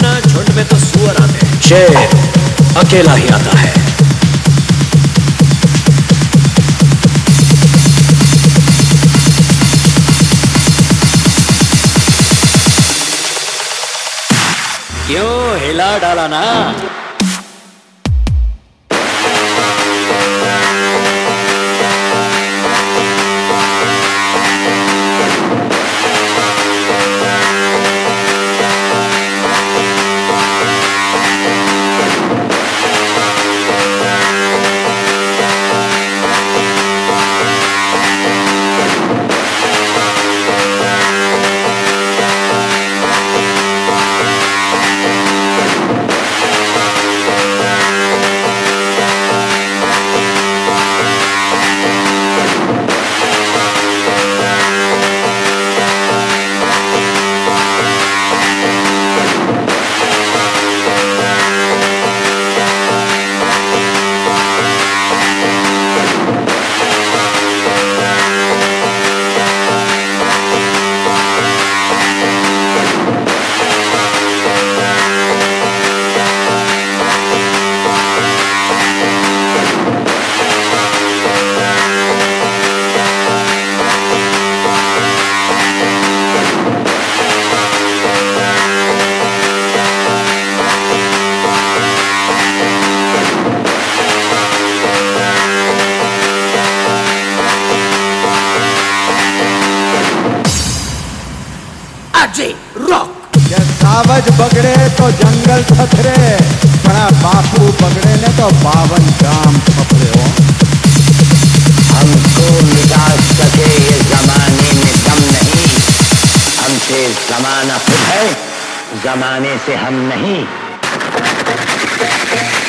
वरना झुंड में तो सुअर आते हैं। शेर अकेला ही आता है। क्यों हिला डाला ना? ये सावज बगड़े तो जंगल थथरे, बड़ा बापू बगड़े ने तो 52 गांव थपरे हो। हमको मिटा सके ये जमाने में दम नहीं, हमसे जमाना खुद है, जमाने से हम नहीं।